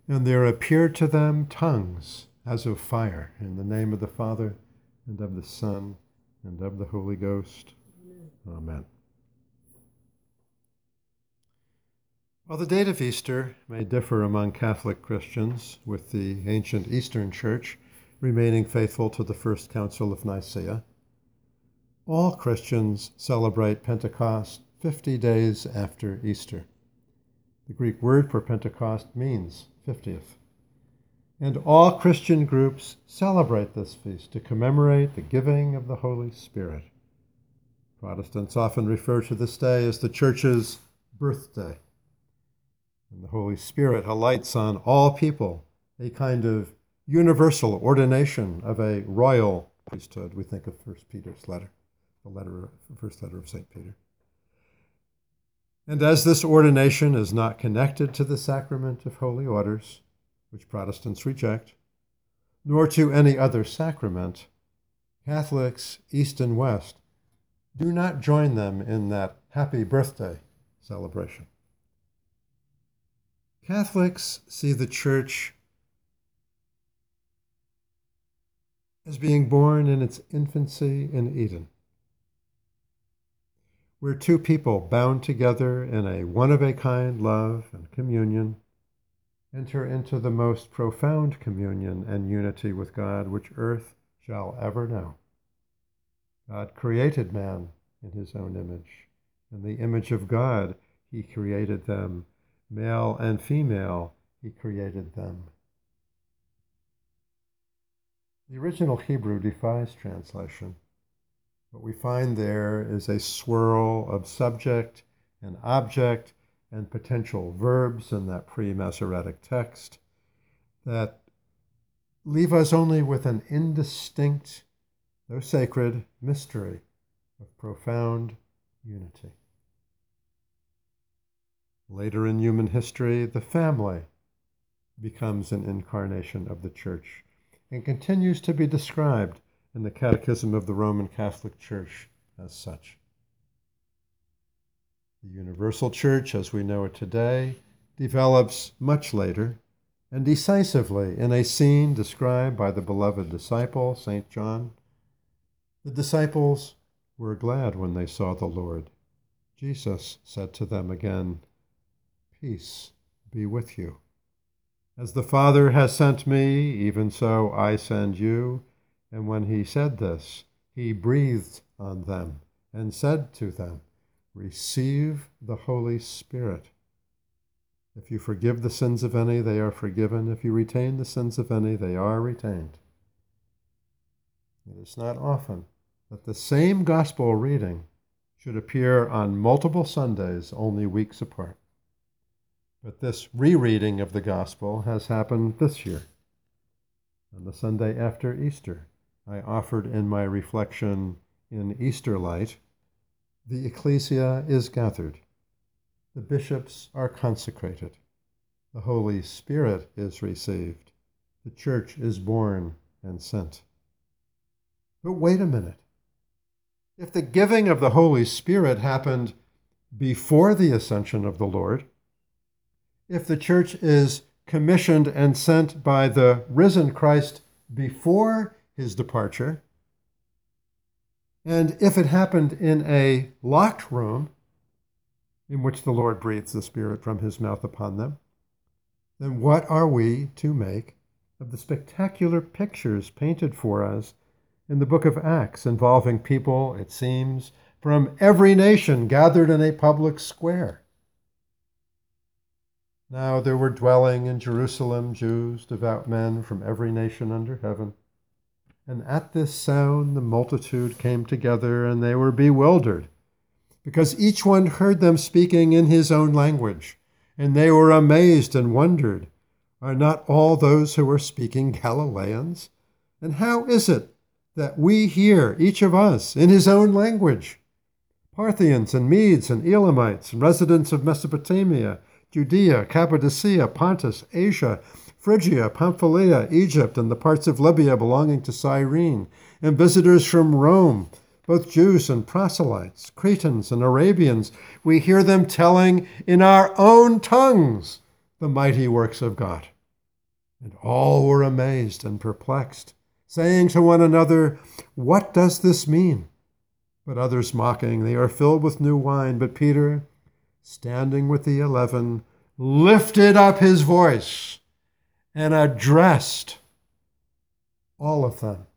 And there appeared to them tongues as of fire, in the name of the Father, and of the Son, and of the Holy Ghost. Amen. While the date of Easter may differ among Catholic Christians, with the ancient Eastern Church remaining faithful to the First Council of Nicaea, all Christians celebrate Pentecost 50 days after Easter. The Greek word for Pentecost means 50th. And all Christian groups celebrate this feast to commemorate the giving of the Holy Spirit. Protestants often refer to this day as the Church's birthday. And the Holy Spirit alights on all people, a kind of universal ordination of a royal priesthood. We think of 1 Peter's letter, the first letter of St. Peter. And as this ordination is not connected to the sacrament of holy orders, which Protestants reject, nor to any other sacrament, Catholics, East and West, do not join them in that happy birthday celebration. Catholics see the Church as being born in its infancy in Eden, where two people bound together in a one-of-a-kind love and communion enter into the most profound communion and unity with God which earth shall ever know. God created man in his own image. In the image of God, he created them. Male and female, he created them. The original Hebrew defies translation. What we find there is a swirl of subject and object and potential verbs in that pre-Masoretic text that leave us only with an indistinct, though sacred, mystery of profound unity. Later in human history, the family becomes an incarnation of the Church and continues to be described in the Catechism of the Roman Catholic Church as such. The universal Church, as we know it today, develops much later and decisively in a scene described by the beloved disciple, St. John. The disciples were glad when they saw the Lord. Jesus said to them again, "Peace be with you. As the Father has sent me, even so I send you." And when he said this, he breathed on them and said to them, "Receive the Holy Spirit. If you forgive the sins of any, they are forgiven. If you retain the sins of any, they are retained." It is not often that the same gospel reading should appear on multiple Sundays only weeks apart. But this rereading of the gospel has happened this year. On the Sunday after Easter, I offered in my reflection in Easter Light, the ecclesia is gathered, the bishops are consecrated, the Holy Spirit is received, the Church is born and sent. But wait a minute. If the giving of the Holy Spirit happened before the ascension of the Lord, if the Church is commissioned and sent by the risen Christ before his departure, and if it happened in a locked room in which the Lord breathes the Spirit from his mouth upon them, then what are we to make of the spectacular pictures painted for us in the book of Acts involving people, it seems, from every nation gathered in a public square? Now there were dwelling in Jerusalem Jews, devout men from every nation under heaven. And at this sound the multitude came together, and they were bewildered, because each one heard them speaking in his own language. And they were amazed and wondered, "Are not all those who are speaking Galileans? And how is it that we hear, each of us, in his own language? Parthians and Medes and Elamites, and residents of Mesopotamia, Judea, Cappadocia, Pontus, Asia, Phrygia, Pamphylia, Egypt, and the parts of Libya belonging to Cyrene, and visitors from Rome, both Jews and proselytes, Cretans and Arabians, we hear them telling in our own tongues the mighty works of God." And all were amazed and perplexed, saying to one another, "What does this mean?" But others mocking, "They are filled with new wine." But Peter, standing with the 11, lifted up his voice and addressed all of them.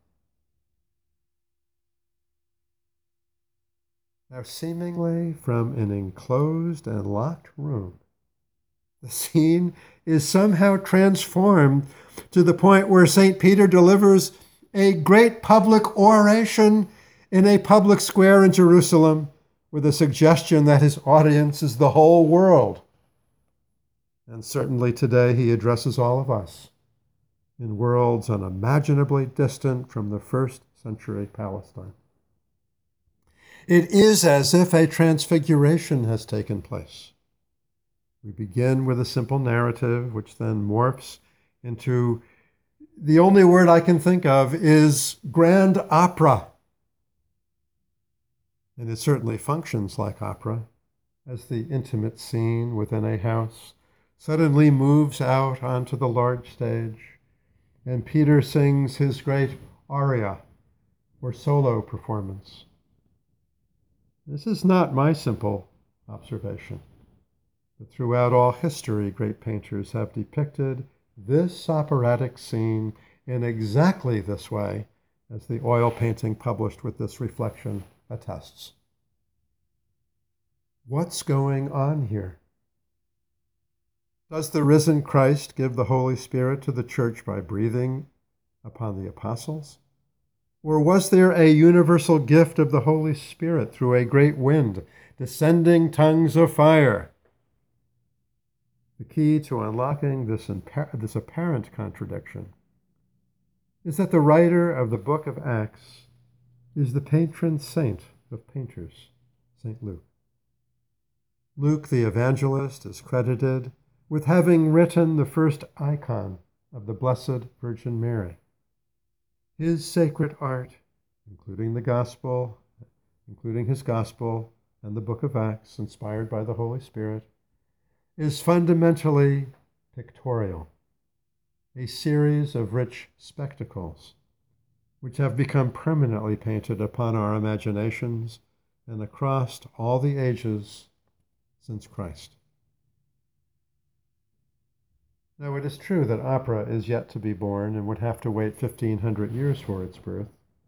Now, seemingly from an enclosed and locked room, the scene is somehow transformed to the point where St. Peter delivers a great public oration in a public square in Jerusalem with a suggestion that his audience is the whole world. And certainly today he addresses all of us in worlds unimaginably distant from the first century Palestine. It is as if a transfiguration has taken place. We begin with a simple narrative, which then morphs into the only word I can think of is grand opera. And it certainly functions like opera, as the intimate scene within a house suddenly moves out onto the large stage, and Peter sings his great aria, or solo performance. This is not my simple observation, but throughout all history, great painters have depicted this operatic scene in exactly this way, as the oil painting published with this reflection attests. What's going on here? Does the risen Christ give the Holy Spirit to the church by breathing upon the apostles? Or was there a universal gift of the Holy Spirit through a great wind, descending tongues of fire? The key to unlocking this apparent contradiction is that the writer of the book of Acts is the patron saint of painters, St. Luke. Luke the evangelist is credited with having written the first icon of the Blessed Virgin Mary. His sacred art, including his gospel and the book of Acts, inspired by the Holy Spirit, is fundamentally pictorial, a series of rich spectacles which have become permanently painted upon our imaginations and across all the ages since Christ. Now, it is true that opera is yet to be born and would have to wait 1,500 years for its birth.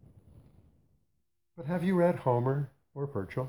But have you read Homer or Virgil?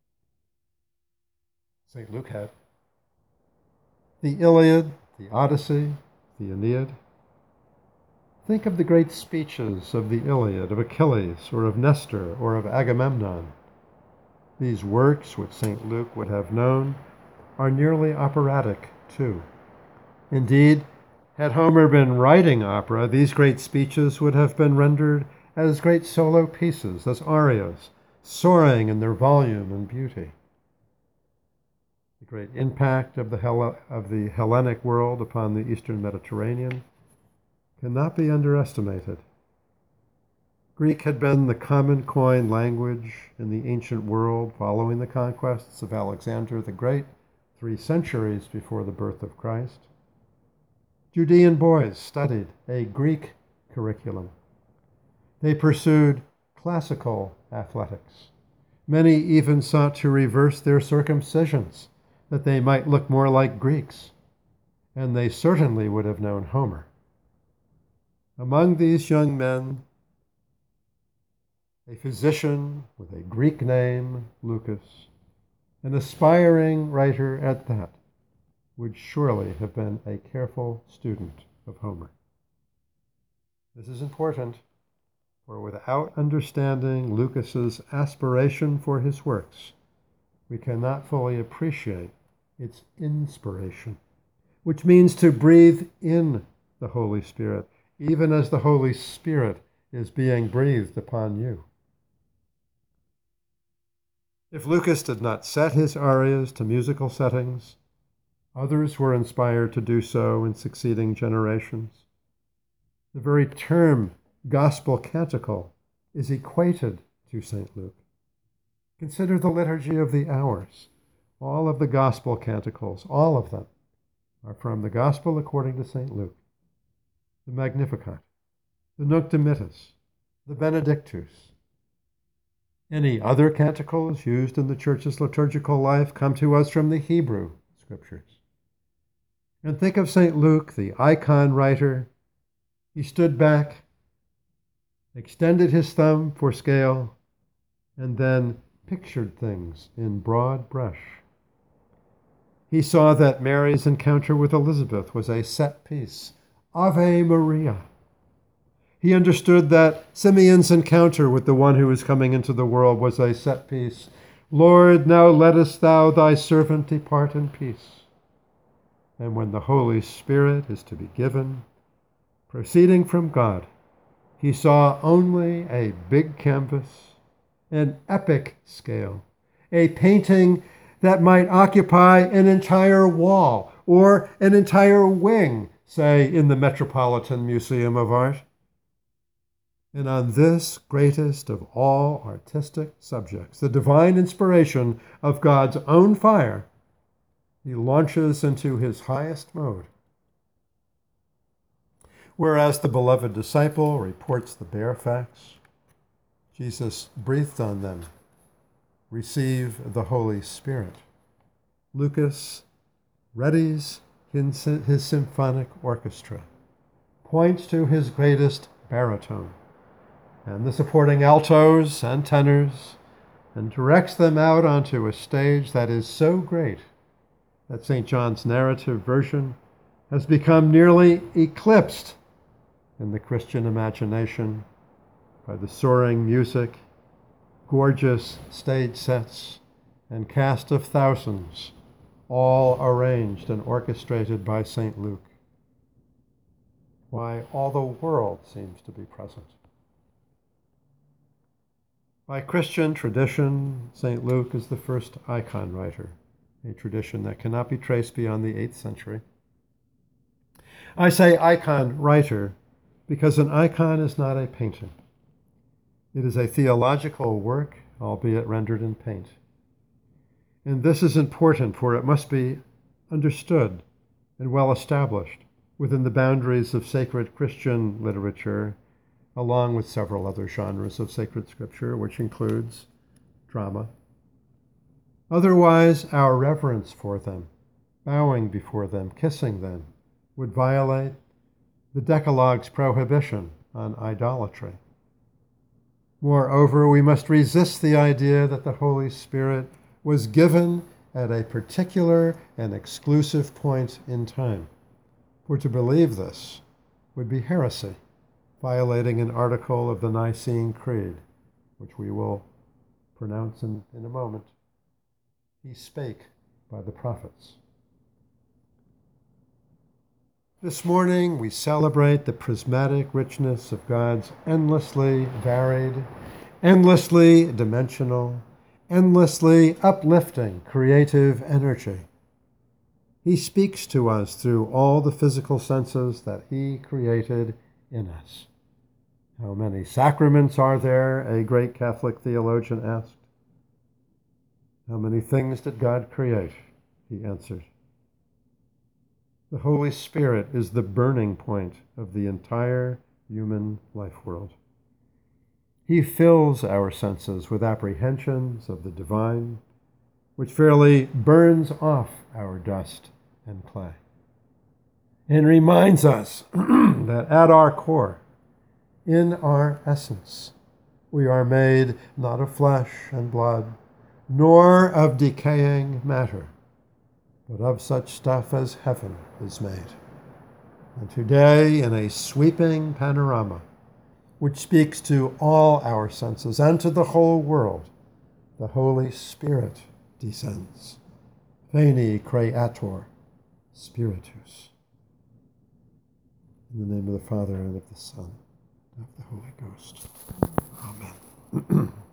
St. Luke had. The Iliad, the Odyssey, the Aeneid. Think of the great speeches of the Iliad, of Achilles, or of Nestor, or of Agamemnon. These works, which St. Luke would have known, are nearly operatic, too. Indeed, had Homer been writing opera, these great speeches would have been rendered as great solo pieces, as arias, soaring in their volume and beauty. The great impact of the Hellenic world upon the Eastern Mediterranean cannot be underestimated. Greek had been the common coin language in the ancient world following the conquests of Alexander the Great, 3 centuries before the birth of Christ. Judean boys studied a Greek curriculum. They pursued classical athletics. Many even sought to reverse their circumcisions, that they might look more like Greeks, and they certainly would have known Homer. Among these young men, a physician with a Greek name, Lucas, an aspiring writer at that, would surely have been a careful student of Homer. This is important, for without understanding Lucas's aspiration for his works, we cannot fully appreciate its inspiration, which means to breathe in the Holy Spirit, even as the Holy Spirit is being breathed upon you. If Lucas did not set his arias to musical settings, others were inspired to do so in succeeding generations. The very term gospel canticle is equated to St. Luke. Consider the liturgy of the hours. All of the gospel canticles, all of them, are from the gospel according to St. Luke. the Magnificat, the Nunc Dimittis, the Benedictus. Any other canticles used in the Church's liturgical life come to us from the Hebrew Scriptures. And think of St. Luke, the icon writer. He stood back, extended his thumb for scale, and then pictured things in broad brush. He saw that Mary's encounter with Elizabeth was a set piece. Ave Maria. He understood that Simeon's encounter with the one who was coming into the world was a set piece. Lord, now lettest thou thy servant depart in peace. And when the Holy Spirit is to be given, proceeding from God, he saw only a big canvas, an epic scale, a painting that might occupy an entire wall or an entire wing, say, in the Metropolitan Museum of Art. And on this greatest of all artistic subjects, the divine inspiration of God's own fire, he launches into his highest mode. Whereas the beloved disciple reports the bare facts, Jesus breathed on them, receive the Holy Spirit. Lucas readies his symphonic orchestra, points to his greatest baritone and the supporting altos and tenors, and directs them out onto a stage that is so great that St. John's narrative version has become nearly eclipsed in the Christian imagination by the soaring music, gorgeous stage sets, and cast of thousands, all arranged and orchestrated by St. Luke. Why, all the world seems to be present. By Christian tradition, St. Luke is the first icon writer, a tradition that cannot be traced beyond the 8th century. I say icon writer because an icon is not a painting. It is a theological work, albeit rendered in paint. And this is important, for it must be understood and well established within the boundaries of sacred Christian literature, along with several other genres of sacred scripture, which includes drama. Otherwise, our reverence for them, bowing before them, kissing them, would violate the Decalogue's prohibition on idolatry. Moreover, we must resist the idea that the Holy Spirit was given at a particular and exclusive point in time. For to believe this would be heresy, violating an article of the Nicene Creed, which we will pronounce in a moment. He spake by the prophets. This morning we celebrate the prismatic richness of God's endlessly varied, endlessly dimensional, endlessly uplifting creative energy. He speaks to us through all the physical senses that he created in us. How many sacraments are there? A great Catholic theologian asked. How many things did God create? He answered. The Holy Spirit is the burning point of the entire human life world. He fills our senses with apprehensions of the divine, which fairly burns off our dust and clay, and reminds us that at our core, in our essence, we are made not of flesh and blood, nor of decaying matter, but of such stuff as heaven is made. And today, in a sweeping panorama, which speaks to all our senses and to the whole world, the Holy Spirit descends. Veni Creator Spiritus. In the name of the Father, and of the Son, and of the Holy Ghost. Amen.